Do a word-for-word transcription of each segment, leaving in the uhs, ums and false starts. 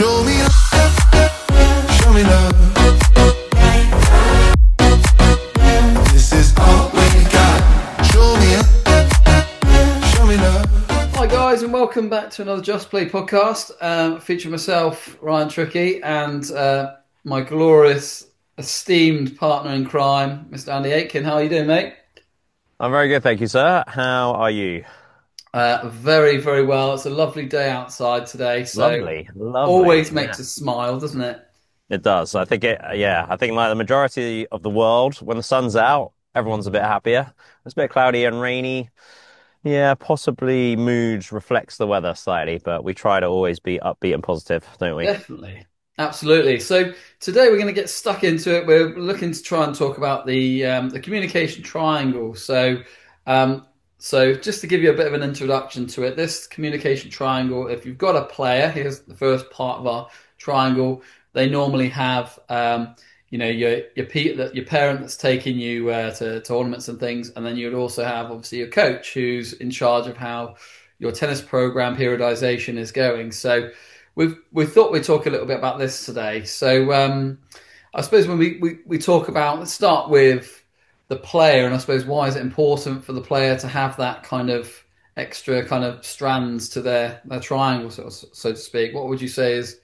Show me love, show me love. This is all we got. Show me love, show me love. Hi guys, and welcome back to another Just Play podcast. Um, featuring myself, Ryan Tricky, and uh, my glorious, esteemed partner in crime, Mister Andy Aitken. How are you doing, mate? I'm very good, thank you, sir. How are you? Uh, very, very well. It's a lovely day outside today, so Lovely, lovely. always Yeah, makes us smile, doesn't it? it does. I think it, yeah, I think like the majority of the world, when the sun's out, everyone's a bit happier. It's a bit cloudy and rainy. Yeah, possibly mood reflects the weather slightly, but we try to always be upbeat and positive, don't we? Definitely. Absolutely. So today we're going to get stuck into it. We're looking to try and talk about the um, the communication triangle. So, um, so just to give you a bit of an introduction to it, this communication triangle, if you've got a player, here's the first part of our triangle. They normally have, um, you know, your your pe that your parent that's taking you uh, to tournaments and things, and then you'd also have obviously your coach who's in charge of how your tennis program periodization is going. So we've we thought we'd talk a little bit about this today. So um, I suppose when we, we, we talk about, let's start with the player, and I suppose why is it important for the player to have that kind of extra kind of strands to their their triangle, so, so to speak. What would you say is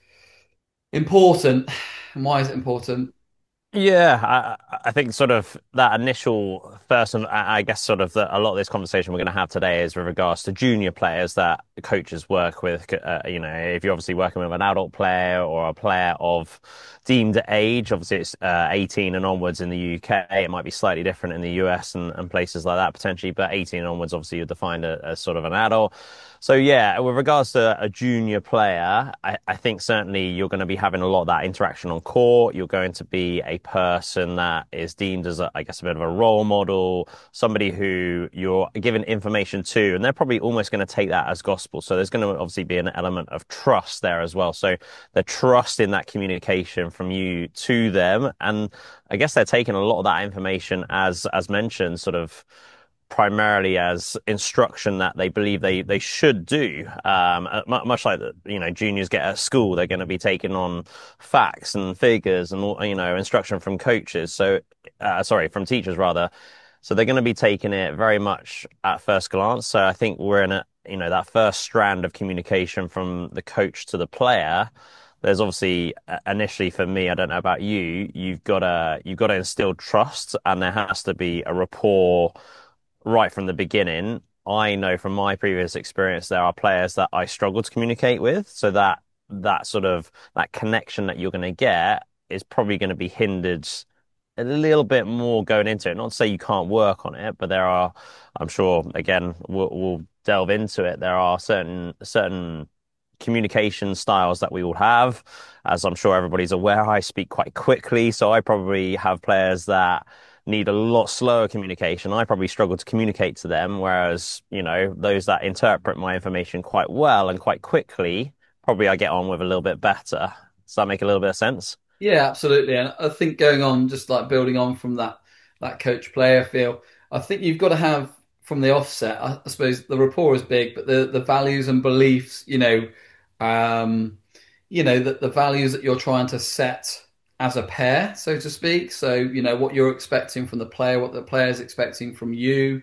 important, and why is it important? Yeah, I, I think sort of that initial first, and I I guess sort of the, a lot of this conversation we're going to have today is with regards to junior players that coaches work with. Uh, you know, if you're obviously working with an adult player or a player of deemed age, obviously it's uh, eighteen and onwards in the U K. It might be slightly different in the U S and, and places like that potentially, but eighteen and onwards, obviously you're defined as, as sort of an adult. So yeah, with regards to a junior player, I, I think certainly you're going to be having a lot of that interaction on court. You're going to be a person that is deemed as, a, I guess, a bit of a role model, somebody who you're giving information to, and they're probably almost going to take that as gospel. So there's going to obviously be an element of trust there as well. So the trust in that communication from you to them, and I guess they're taking a lot of that information as, as mentioned, sort of primarily as instruction that they believe they they should do. Um, uh, mu- much like the, you know, juniors get at school, they're going to be taking on facts and figures and all, you know, instruction from coaches. So, uh, sorry, from teachers rather. So they're going to be taking it very much at first glance. So I think we're in a, you know, that first strand of communication from the coach to the player. There's obviously uh, initially for me, I don't know about you, you've got to you've got to instill trust, and there has to be a rapport right from the beginning. I know from my previous experience there are players that I struggle to communicate with, so that that sort of that connection that you're going to get is probably going to be hindered a little bit more going into it. Not to say you can't work on it, but there are, I'm sure, again, we'll, we'll delve into it. There are certain certain communication styles that we all have. As I'm sure everybody's aware, I speak quite quickly, so I probably have players that need a lot slower communication. I probably struggle to communicate to them, whereas, you know, those that interpret my information quite well and quite quickly, probably I get on with a little bit better. Does that make a little bit of sense? Yeah, absolutely. And I think going on, just like building on from that that coach player feel, I think you've got to have from the offset. I, I suppose the rapport is big, but the the values and beliefs, you know, um, you know, that the values that you're trying to set as a pair, so to speak. So, you know, what you're expecting from the player, what the player is expecting from you,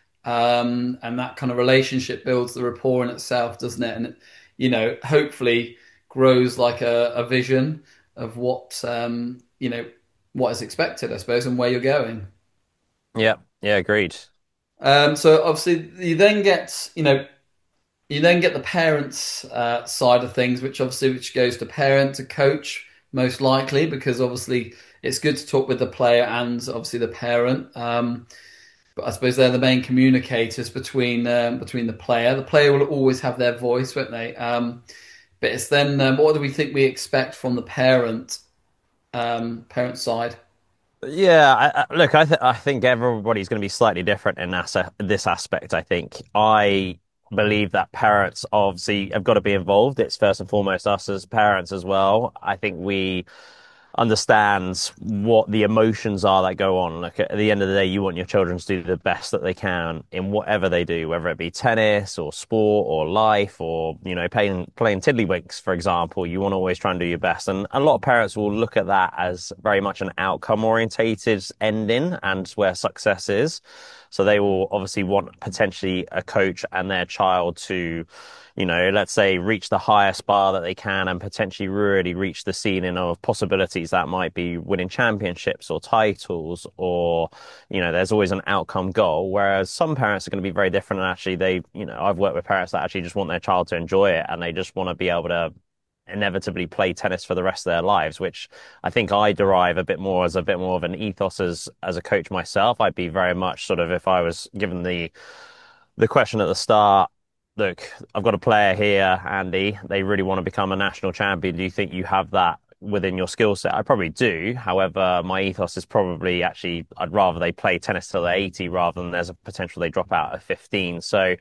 um, and that kind of relationship builds the rapport in itself, doesn't it? And you know, hopefully grows like a, a vision of what um, you know what is expected, I suppose, and where you're going. Yeah, yeah, agreed. Um, so obviously, you then get you know you then get the parents' uh, side of things, which obviously which goes to parent to coach most likely, because obviously it's good to talk with the player and obviously the parent. Um, but I suppose they're the main communicators between um, between the player. The player will always have their voice, won't they? Um, but it's then um, what do we think we expect from the parent um, parent side? Yeah, I, I, look, I th I think everybody's going to be slightly different in this, this aspect. I think I believe that parents obviously have got to be involved. It's first and foremost us as parents as well. I think we understands what the emotions are that go on. Like at the end of the day, you want your children to do the best that they can in whatever they do, whether it be tennis or sport or life or, you know, playing playing tiddlywinks, for example. You want to always try and do your best. And a lot of parents will look at that as very much an outcome orientated ending and where success is. So they will obviously want potentially a coach and their child to, you know, let's say reach the highest bar that they can and potentially really reach the ceiling of possibilities that might be winning championships or titles or, you know, there's always an outcome goal. Whereas some parents are going to be very different and actually they, you know, I've worked with parents that actually just want their child to enjoy it and they just want to be able to inevitably play tennis for the rest of their lives, which I think I derive a bit more as a bit more of an ethos as as a coach myself. I'd be very much sort of if I was given the the question at the start, look, I've got a player here, Andy. They really want to become a national champion. Do you think you have that within your skill set? I probably do. However, my ethos is probably actually I'd rather they play tennis till they're eighty rather than there's a potential they drop out at fifteen. So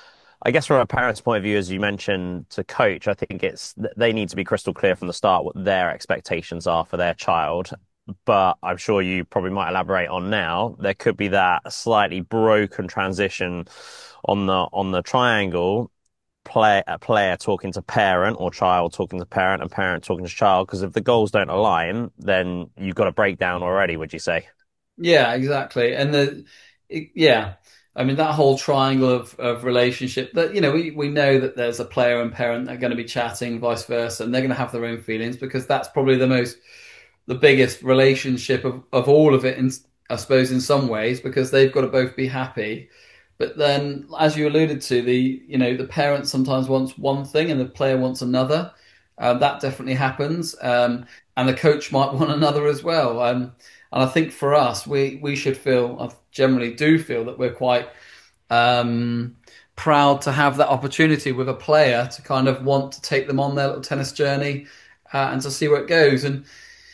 I guess from a parent's point of view, as you mentioned, to coach, I think it's they need to be crystal clear from the start what their expectations are for their child. But I'm sure you probably might elaborate on now. There could be that slightly broken transition on the on the triangle, play a player talking to parent or child talking to parent and parent talking to child. Because if the goals don't align, then you've got a breakdown already, would you say? Yeah, exactly. And the it, yeah, I mean that whole triangle of of relationship that you know we we know that there's a player and parent that are going to be chatting, vice versa, and they're going to have their own feelings because that's probably the most the biggest relationship of of all of it in I suppose in some ways because they've got to both be happy. But then, as you alluded to, the you know the parent sometimes wants one thing and the player wants another. Uh, that definitely happens, um, and the coach might want another as well. Um, and I think for us, we we should feel, I generally do feel that we're quite um, proud to have that opportunity with a player to kind of want to take them on their little tennis journey uh, and to see where it goes. And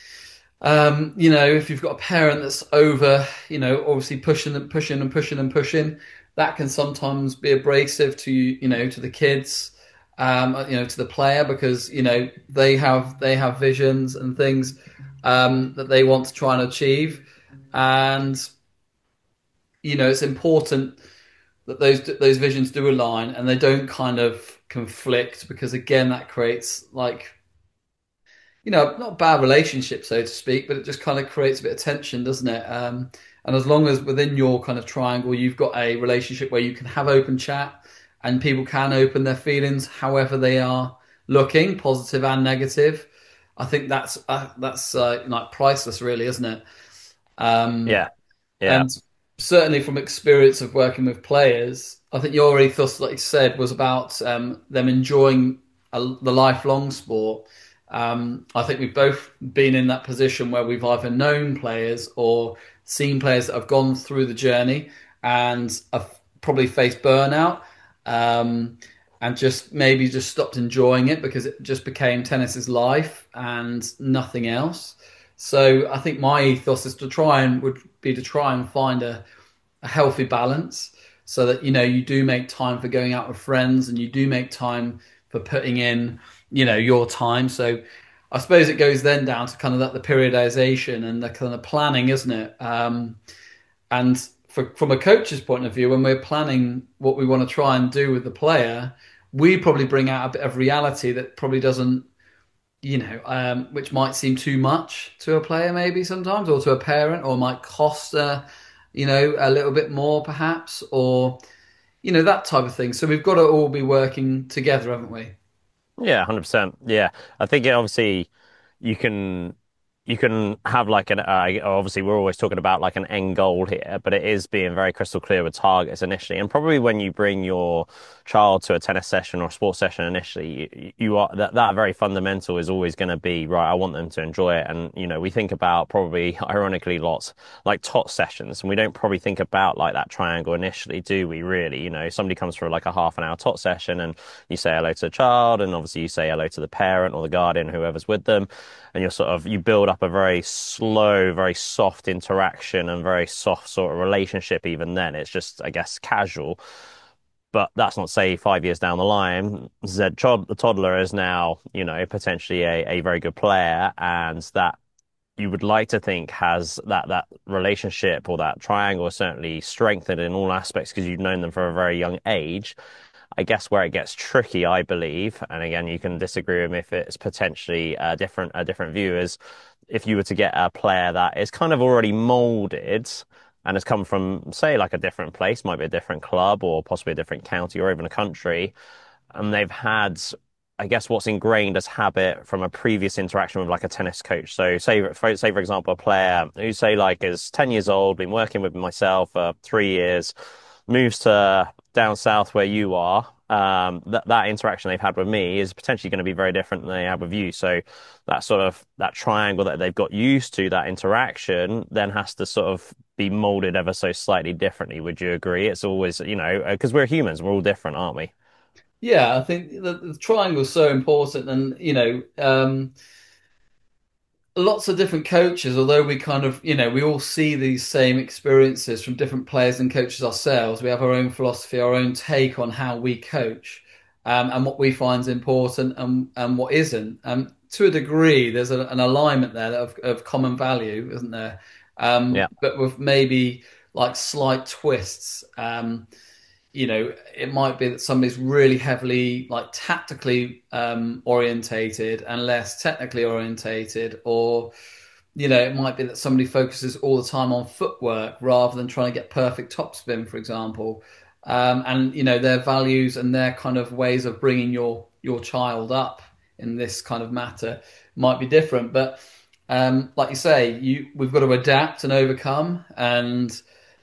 um, you know, if you've got a parent that's over, you know, obviously pushing and pushing and pushing and pushing, that can sometimes be abrasive to you know to the kids, um, you know, to the player because you know they have they have visions and things um, that they want to try and achieve, and you know it's important that those those visions do align and they don't kind of conflict because again that creates like you know, not a bad relationship, so to speak, but it just kind of creates a bit of tension, doesn't it? Um, and as long as within your kind of triangle, you've got a relationship where you can have open chat and people can open their feelings however they are looking, positive and negative. I think that's uh, that's uh, like priceless, really, isn't it? Um, Yeah, yeah, and certainly from experience of working with players, I think your ethos, like you said, was about um, them enjoying a, the lifelong sport. Um, I think we've both been in that position where we've either known players or seen players that have gone through the journey and have probably faced burnout um, and just maybe just stopped enjoying it because it just became tennis's life and nothing else. So I think my ethos is to try and would be to try and find a, a healthy balance so that you know you do make time for going out with friends and you do make time for putting in you know your time. So I suppose it goes then down to kind of that the periodization and the kind of planning, isn't it? Um, and for, from a coach's point of view, when we're planning what we want to try and do with the player, we probably bring out a bit of reality that probably doesn't, you know, um, which might seem too much to a player maybe sometimes, or to a parent, or might cost, uh, you know, a little bit more perhaps, or you know that type of thing. So we've got to all be working together, haven't we? yeah, one hundred percent. Yeah, I think it obviously you can you can have like an uh, obviously we're always talking about like an end goal here, but it is being very crystal clear with targets initially. And probably when you bring your child to a tennis session or a sports session initially, you, you are that that very fundamental is always going to be right. I want them to enjoy it, and you know we think about probably ironically lots like tot sessions, and we don't probably think about like that triangle initially, do we? Really, you know, somebody comes for like a half an hour tot session, and you say hello to the child, and obviously you say hello to the parent or the guardian, whoever's with them, and you're sort of you build up a very slow, very soft interaction and very soft sort of relationship. Even then, it's just I guess casual. But that's not say five years down the line, Zed Chod, the toddler is now, you know, potentially a, a very good player, and that you would like to think has that that relationship or that triangle certainly strengthened in all aspects because you've known them from a very young age. I guess where it gets tricky, I believe, and again, you can disagree with me if it's potentially a different a different view, is if you were to get a player that is kind of already molded and has come from, say, like a different place, might be a different club or possibly a different county or even a country, and they've had, I guess, what's ingrained as habit from a previous interaction with like a tennis coach. So say, for, say, for example, a player who say like is ten years old, been working with myself for three years, moves to down south where you are. Um, that that interaction they've had with me is potentially going to be very different than they have with you. So that sort of that triangle that they've got used to, that interaction, then has to sort of be molded ever so slightly differently. Would you agree? It's always, you know, because we're humans, we're all different, aren't we? Yeah, I think the, the triangle is so important, and you know, um, lots of different coaches, although we kind of, you know, we all see these same experiences from different players and coaches ourselves. We have our own philosophy, our own take on how we coach, um, and what we find is important and and what isn't. Um, to a degree, there's a, an alignment there of, of common value, isn't there? Um, Yeah. but with maybe like slight twists. Um, you know, it might be that somebody's really heavily like tactically um, orientated and less technically orientated, or you know, it might be that somebody focuses all the time on footwork rather than trying to get perfect topspin, for example. Um, and you know, their values and their kind of ways of bringing your your child up in this kind of matter might be different. But um, like you say, you we've got to adapt and overcome, and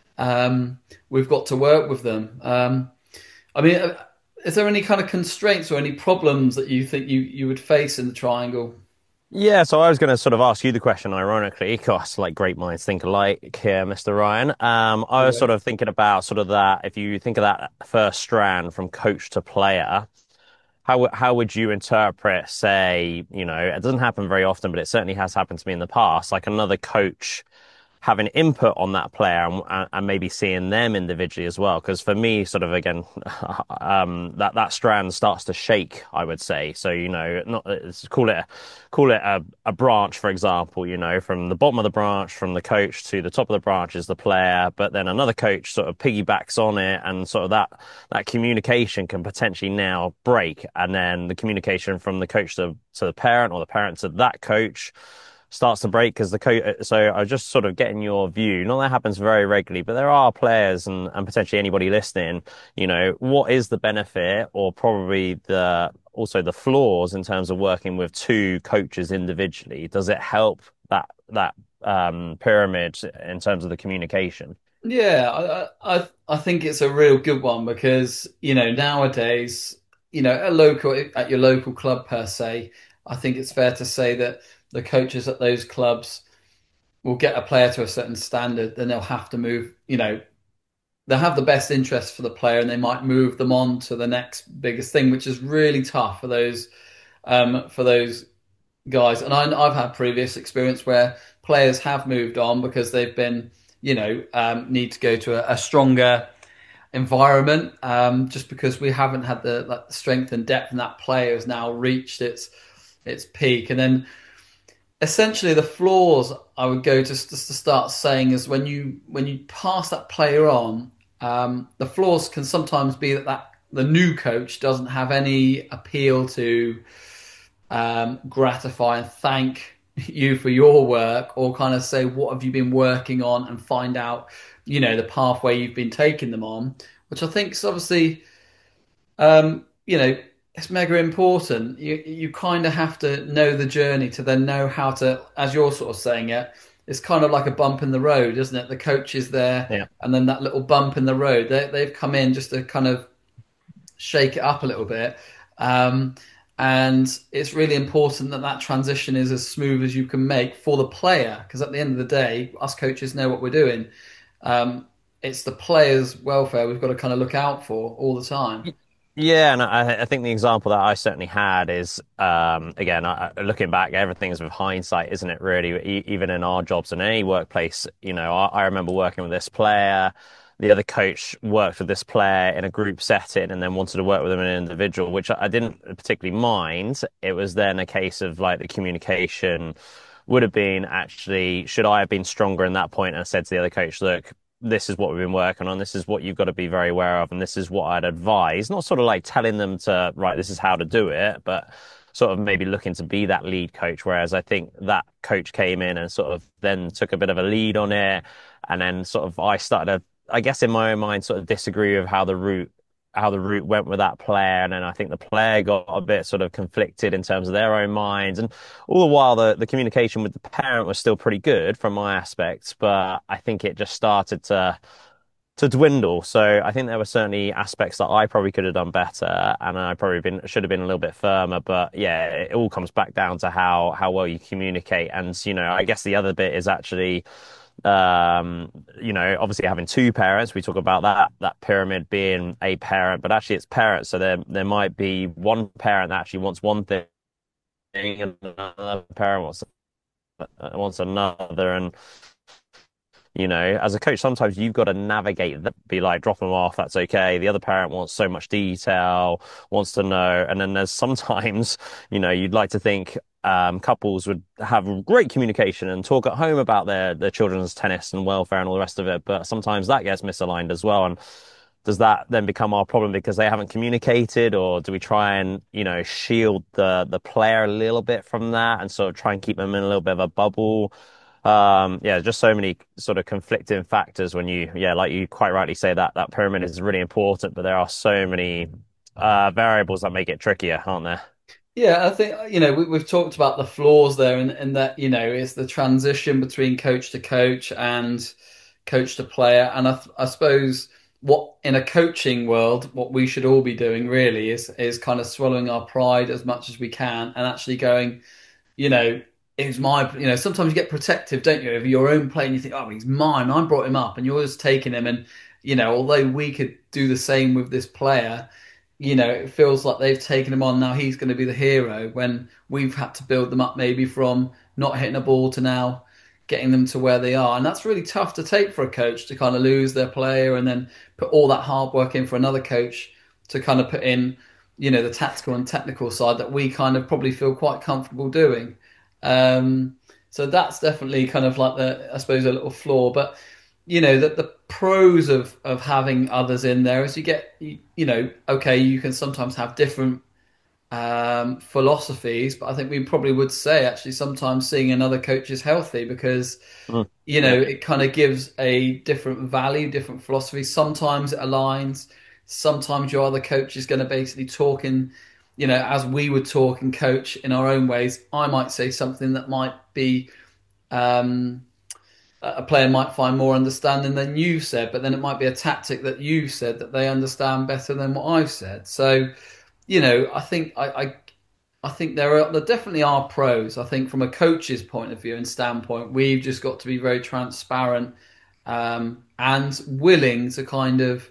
um, we've got to work with them. Um, I mean, uh, is there any kind of constraints or any problems that you think you, you would face in the triangle? Yeah, so I was going to sort of ask you the question, ironically, because like great minds think alike here, mister Ryan. Um, I was sort Always. of thinking about sort of that, if you think of that first strand from coach to player, how w- how would you interpret, say, you know, it doesn't happen very often, but it certainly has happened to me in the past, like another coach having input on that player and, and maybe seeing them individually as well. Because for me, sort of again, um, that that strand starts to shake, I would say. So you know, not let's call it a, call it a, a branch, for example. You know, from the bottom of the branch, from the coach to the top of the branch is the player, but then another coach sort of piggybacks on it, and sort of that that communication can potentially now break, and then the communication from the coach to to the parent or the parent to that coach starts to break because the coach. So I was just sort of getting your view. Not that happens very regularly, but there are players and, and potentially anybody listening. You know, what is the benefit or probably the also the flaws in terms of working with two coaches individually? Does it help that that um, pyramid in terms of the communication? Yeah, I, I I think it's a real good one because you know nowadays, you know, at local at your local club per se, I think it's fair to say that the coaches at those clubs will get a player to a certain standard, then they'll have to move. You know, they'll have the best interest for the player, and they might move them on to the next biggest thing, which is really tough for those um, for those guys. And I, I've had previous experience where players have moved on because they've been, you know, um, need to go to a, a stronger environment, um, just because we haven't had the like, strength and depth, and that player has now reached its its peak. And then essentially the flaws I would go just, just to start saying is when you when you pass that player on, um, the flaws can sometimes be that, that the new coach doesn't have any appeal to um, gratify and thank you for your work, or kind of say what have you been working on and find out, you know, the pathway you've been taking them on, which I think is obviously, um, you know, it's mega important. You you kind of have to know the journey to then know how to, as you're sort of saying it, it's kind of like a bump in the road, isn't it? The coach is there, Yeah. and then that little bump in the road, they, they've come in just to kind of shake it up a little bit. Um, and it's really important that that transition is as smooth as you can make for the player, because at the end of the day, us coaches know what we're doing. Um, it's the player's welfare we've got to kind of look out for all the time. Yeah, and I, I think the example that I certainly had is, um, again, I, looking back, everything's with hindsight, isn't it, really? E- even in our jobs in any workplace, you know, I, I remember working with this player, the other coach worked with this player in a group setting and then wanted to work with them in an individual, which I, I didn't particularly mind. It was then a case of like the communication would have been actually, should I have been stronger in that point and said to the other coach, look, this is what we've been working on. This is what you've got to be very aware of. And this is what I'd advise. Not sort of like telling them to, right, this is how to do it, but sort of maybe looking to be that lead coach. Whereas I think that coach came in and sort of then took a bit of a lead on it. And then sort of I started to, I guess in my own mind, sort of disagree with how the route how the route went with that player. And then I think the player got a bit sort of conflicted in terms of their own minds. And all the while, the, the communication with the parent was still pretty good from my aspects, but I think it just started to to dwindle. So I think there were certainly aspects that I probably could have done better, and I probably been should have been a little bit firmer. But yeah, it all comes back down to how how well you communicate. And you know, I guess the other bit is actually um you know, obviously having two parents, we talk about that that pyramid being a parent, but actually it's parents. So there there might be one parent that actually wants one thing and another parent wants wants another. And you know, as a coach, sometimes you've got to navigate that, be like, drop them off, that's okay. The other parent wants so much detail, wants to know. And then there's sometimes, you know, you'd like to think um, couples would have great communication and talk at home about their, their children's tennis and welfare and all the rest of it. But sometimes that gets misaligned as well. And does that then become our problem because they haven't communicated, or do we try and, you know, shield the the player a little bit from that and sort of try and keep them in a little bit of a bubble? Um, yeah, just so many sort of conflicting factors when you, yeah, like you quite rightly say, that that pyramid is really important, but there are so many uh, variables that make it trickier, aren't there? Yeah, I think, you know, we, we've talked about the flaws there, and, and that, you know, it's the transition between coach to coach and coach to player. And I, I suppose what in a coaching world, what we should all be doing really is is kind of swallowing our pride as much as we can and actually going, you know, it's my, you know, sometimes you get protective, don't you, over your own play, and you think, oh, he's mine, I brought him up, and you're just taking him. And, you know, although we could do the same with this player, you know, it feels like they've taken him on. Now he's going to be the hero when we've had to build them up maybe from not hitting a ball to now getting them to where they are. And that's really tough to take for a coach, to kind of lose their player and then put all that hard work in for another coach to kind of put in, you know, the tactical and technical side that we kind of probably feel quite comfortable doing. Um, so that's definitely kind of like the, I suppose, a little flaw. But you know, that the pros of of having others in there is you get, you, you know, okay, you can sometimes have different um, philosophies, but I think we probably would say actually sometimes seeing another coach is healthy because, Mm. you know, Yeah. it kind of gives a different value, different philosophy. Sometimes it aligns. Sometimes your other coach is going to basically talk in, you know, as we would talk and coach in our own ways. I might say something that might be um, a player might find more understanding than you've said, but then it might be a tactic that you've said that they understand better than what I've said. So, you know, I think I, I I think there are there definitely are pros. I think from a coach's point of view and standpoint, we've just got to be very transparent um, and willing to kind of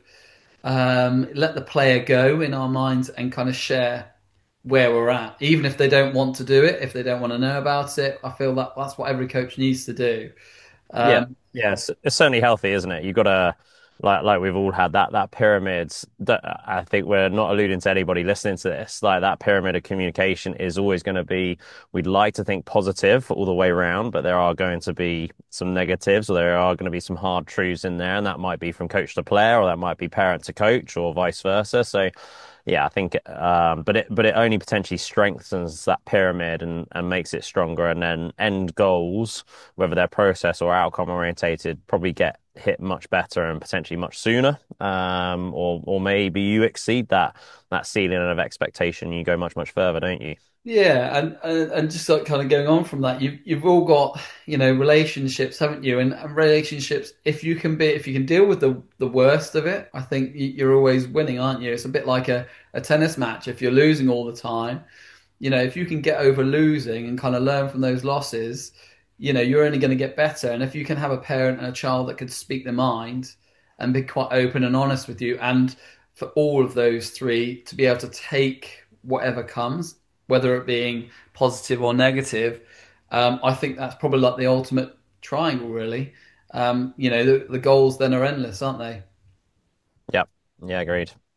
um, let the player go in our minds and kind of share where we're at, even if they don't want to do it, if they don't want to know about it. I feel that that's what every coach needs to do. Yeah, Um, yeah, it's, it's certainly healthy, isn't it? You've got to, like, like we've all had that that pyramid. That I think we're not alluding to anybody listening to this. Like that pyramid of communication is always going to be. We'd like to think positive all the way around, but there are going to be some negatives, or there are going to be some hard truths in there, and that might be from coach to player, or that might be parent to coach, or vice versa. So yeah, I think, um, but it but it only potentially strengthens that pyramid and and makes it stronger. And then end goals, whether they're process or outcome orientated, probably get hit much better and potentially much sooner. Um, or or maybe you exceed that that ceiling of expectation. You go much much further, don't you? Yeah, and, and and just like kind of going on from that, you've you've all got, you know, relationships, haven't you? And, and relationships, if you can be, if you can deal with the the worst of it, I think y- you're always winning, aren't you? It's a bit like a, a tennis match. If you're losing all the time, you know, if you can get over losing and kind of learn from those losses, you know, you're only going to get better. And if you can have a parent and a child that could speak their mind and be quite open and honest with you, and for all of those three to be able to take whatever comes, whether it being positive or negative, um, I think that's probably like the ultimate triangle, really. Um, you know, the, the goals then are endless, aren't they? Yep. Yeah, agreed.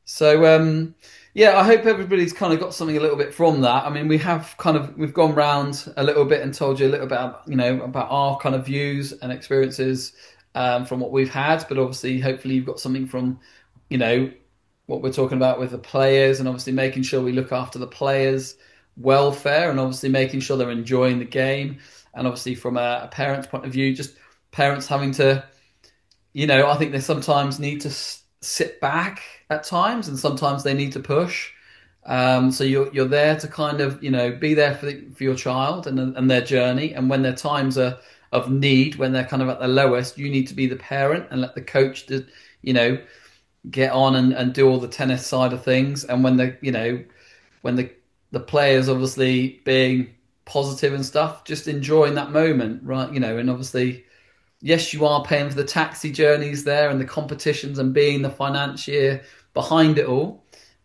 So um, yeah, I hope everybody's kind of got something a little bit from that. I mean, we have kind of we've gone round a little bit and told you a little bit about, you know, about our kind of views and experiences um, from what we've had, but obviously, hopefully, you've got something from, you know, what we're talking about with the players, and obviously making sure we look after the players' welfare, and obviously making sure they're enjoying the game, and obviously from a, a parent's point of view, just parents having to, you know, I think they sometimes need to s- sit back at times, and sometimes they need to push. Um, so you're you're there to kind of, you know, be there for the, for your child and and their journey, and when their times are of need, when they're kind of at their lowest, you need to be the parent and let the coach, do, you know, get on and, and do all the tennis side of things. And when the, you know, when the the players obviously being positive and stuff, just enjoying that moment, right? You know, and obviously yes, you are paying for the taxi journeys there and the competitions and being the financier behind it all.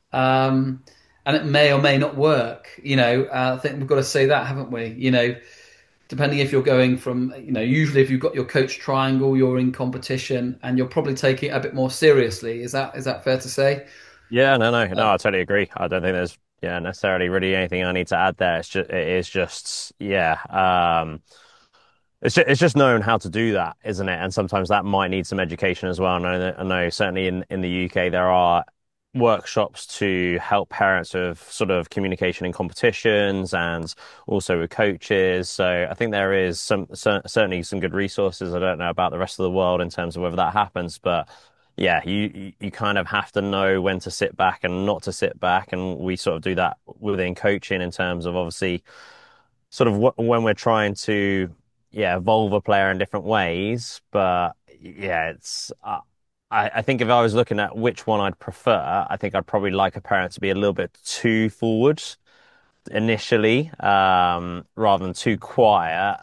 Um, and it may or may not work. You know, uh, I think we've got to say that, haven't we? You know, depending if you're going from, you know, usually if you've got your coach triangle, you're in competition and you're probably taking it a bit more seriously. Is that is that fair to say? Yeah, no, no, Uh, no, I totally agree. I don't think there's yeah necessarily really anything I need to add there. It's just it is just yeah. Um, It's just, it's just knowing how to do that, isn't it? And sometimes that might need some education as well. I know that, I know certainly in, in the U K there are workshops to help parents with sort of communication in competitions and also with coaches. So I think there is some cer- certainly some good resources. I don't know about the rest of the world in terms of whether that happens, but yeah, you you you kind of have to know when to sit back and not to sit back, and we sort of do that within coaching in terms of obviously sort of wh- when we're trying to yeah evolve a player in different ways. But yeah, it's uh, I I think if I was looking at which one I'd prefer, I think I'd probably like a parent to be a little bit too forward initially, um, rather than too quiet.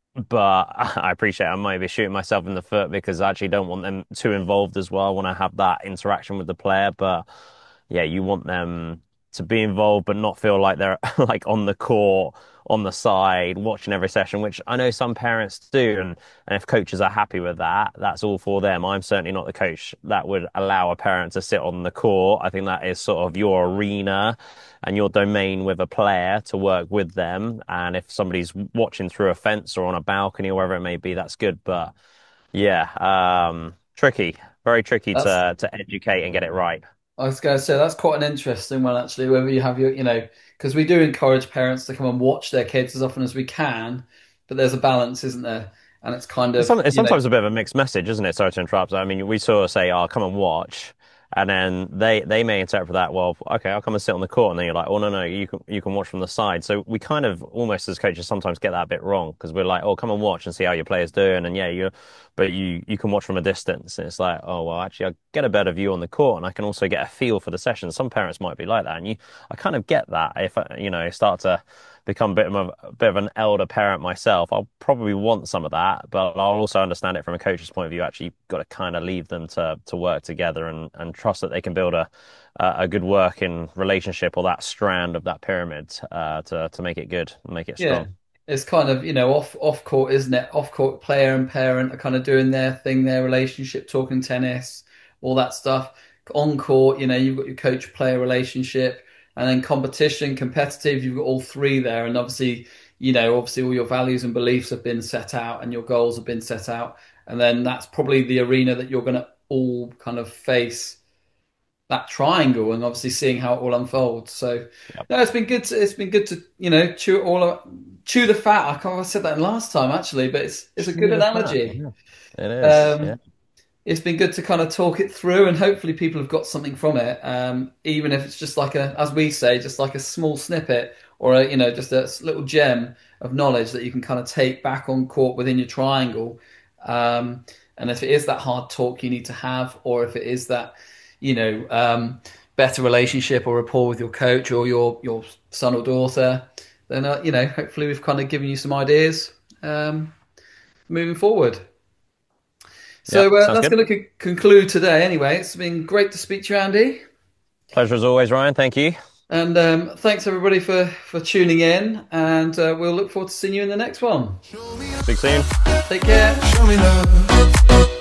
But I appreciate I might be shooting myself in the foot because I actually don't want them too involved as well. I want to have that interaction with the player, but yeah, you want them to be involved but not feel like they're like on the court, on the side, watching every session, which I know some parents do. And, and if coaches are happy with that, that's all for them. I'm certainly not the coach that would allow a parent to sit on the court. I think that is sort of your arena and your domain with a player to work with them. And if somebody's watching through a fence or on a balcony or wherever it may be, that's good. But yeah, um, tricky, very tricky that's to to educate and get it right. I was going to say that's quite an interesting one actually. Whether you have your, you know, because we do encourage parents to come and watch their kids as often as we can, but there's a balance, isn't there? And it's kind It's, of, some, it's you know, sometimes a bit of a mixed message, isn't it? Sorry to interrupt. I mean, we sort of say, "Oh, come and watch," and then they they may interpret that, well, okay, I'll come and sit on the court, and then you're like, "Oh, no, no, you can you can watch from the side." So we kind of almost as coaches sometimes get that a bit wrong because we're like, "Oh, come and watch and see how your players doing," and yeah, you, but you you can watch from a distance, and it's like, "Oh, well, actually, I get a better view on the court, and I can also get a feel for the session." Some parents might be like that, and you, I kind of get that if I, you know, start to become a bit of a, a bit of an elder parent myself, I'll probably want some of that, but I'll also understand it from a coach's point of view. Actually, you've got to kind of leave them to to work together and and trust that they can build a a good working relationship or that strand of that pyramid uh, to to make it good and make it yeah, strong. it's kind of, you know, off off court, isn't it? Off court, player and parent are kind of doing their thing, their relationship, talking tennis, all that stuff. On court, you know, you've got your coach player relationship, and then competition, competitive, you've got all three there. And obviously, you know, obviously all your values and beliefs have been set out and your goals have been set out. And then that's probably the arena that you're going to all kind of face that triangle, and obviously seeing how it all unfolds. So Yep. no, it's been good to, it's been good to, you know, chew it all up, chew the fat. I can't I said that last time actually, but it's it's a good Chew the fat. analogy. Yeah. It is. Yeah. Um, it's been good to kind of talk it through, and hopefully people have got something from it. Um, even if it's just like a, as we say, just like a small snippet or a, you know, just a little gem of knowledge that you can kind of take back on court within your triangle. Um, and if it is that hard talk you need to have, or if it is that, you know, um, better relationship or rapport with your coach or your your son or daughter, then uh, you know, hopefully we've kind of given you some ideas um, moving forward. Yeah. So uh, Sounds that's good. going to co- conclude today. Anyway, it's been great to speak to you, Andy, Pleasure as always, Ryan. Thank you. and um, thanks everybody for for tuning in. And uh, we'll look forward to seeing you in the next one. Show me Speak soon. Take care. show me love.